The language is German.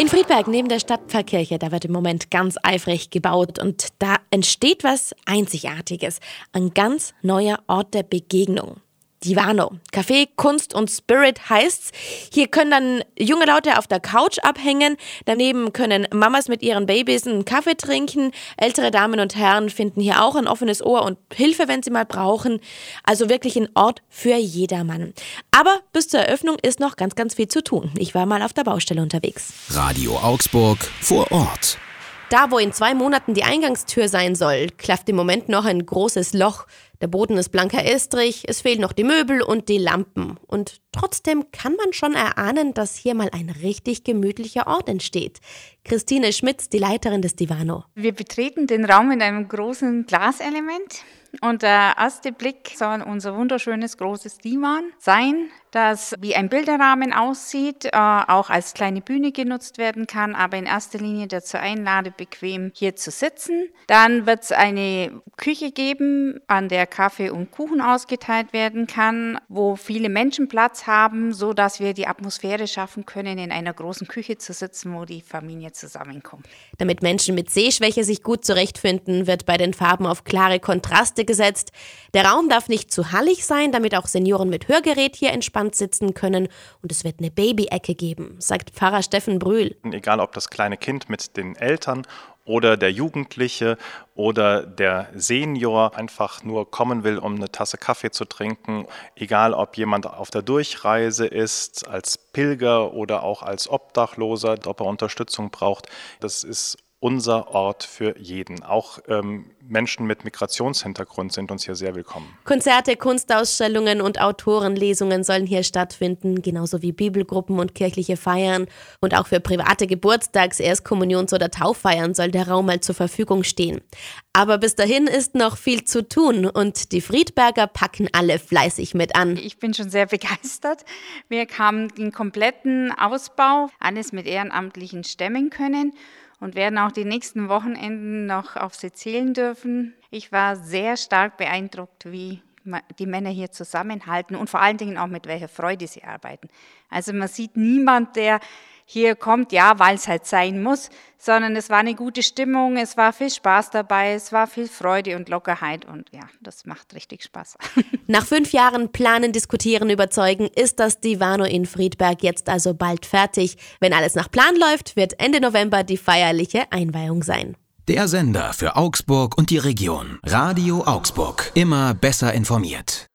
In Friedberg neben der Stadtpfarrkirche, da wird im Moment ganz eifrig gebaut und da entsteht was Einzigartiges. Ein ganz neuer Ort der Begegnung. Divano. Café, Kunst und Spirit heißt's. Hier können dann junge Leute auf der Couch abhängen. Daneben können Mamas mit ihren Babys einen Kaffee trinken. Ältere Damen und Herren finden hier auch ein offenes Ohr und Hilfe, wenn sie mal brauchen. Also wirklich ein Ort für jedermann. Aber bis zur Eröffnung ist noch ganz, ganz viel zu tun. Ich war mal auf der Baustelle unterwegs. Radio Augsburg vor Ort. Da, wo in 2 Monaten die Eingangstür sein soll, klafft im Moment noch ein großes Loch. Der Boden ist blanker Estrich, es fehlen noch die Möbel und die Lampen. Und trotzdem kann man schon erahnen, dass hier mal ein richtig gemütlicher Ort entsteht. Christine Schmitz, die Leiterin des Divano. Wir betreten den Raum mit einem großen Glaselement. Und der erste Blick soll unser wunderschönes großes Divan sein, das wie ein Bilderrahmen aussieht, auch als kleine Bühne genutzt werden kann, aber in erster Linie dazu einlade, bequem hier zu sitzen. Dann wird es eine Küche geben, an der Kaffee und Kuchen ausgeteilt werden kann, wo viele Menschen Platz haben, so dass wir die Atmosphäre schaffen können, in einer großen Küche zu sitzen, wo die Familie zusammenkommt. Damit Menschen mit Sehschwäche sich gut zurechtfinden, wird bei den Farben auf klare Kontraste gesetzt. Der Raum darf nicht zu hallig sein, damit auch Senioren mit Hörgerät hier entspannt sitzen können. Und es wird eine Baby-Ecke geben, sagt Pfarrer Steffen Brühl. Egal ob das kleine Kind mit den Eltern oder der Jugendliche oder der Senior einfach nur kommen will, um eine Tasse Kaffee zu trinken. Egal ob jemand auf der Durchreise ist, als Pilger oder auch als Obdachloser, ob er Unterstützung braucht. Das ist unser Ort für jeden. Auch Menschen mit Migrationshintergrund sind uns hier sehr willkommen. Konzerte, Kunstausstellungen und Autorenlesungen sollen hier stattfinden, genauso wie Bibelgruppen und kirchliche Feiern. Und auch für private Geburtstags-, Erstkommunions- oder Tauffeiern soll der Raum mal zur Verfügung stehen. Aber bis dahin ist noch viel zu tun und die Friedberger packen alle fleißig mit an. Ich bin schon sehr begeistert. Wir haben den kompletten Ausbau, alles mit Ehrenamtlichen stemmen können. Und werden auch die nächsten Wochenenden noch auf sie zählen dürfen. Ich war sehr stark beeindruckt, wie die Männer hier zusammenhalten und vor allen Dingen auch mit welcher Freude sie arbeiten. Also man sieht niemand, der hier kommt, ja, weil es halt sein muss, sondern es war eine gute Stimmung, es war viel Spaß dabei, es war viel Freude und Lockerheit und ja, das macht richtig Spaß. Nach 5 Jahren Planen, Diskutieren, Überzeugen ist das Divano in Friedberg jetzt also bald fertig. Wenn alles nach Plan läuft, wird Ende November die feierliche Einweihung sein. Der Sender für Augsburg und die Region. Radio Augsburg. Immer besser informiert.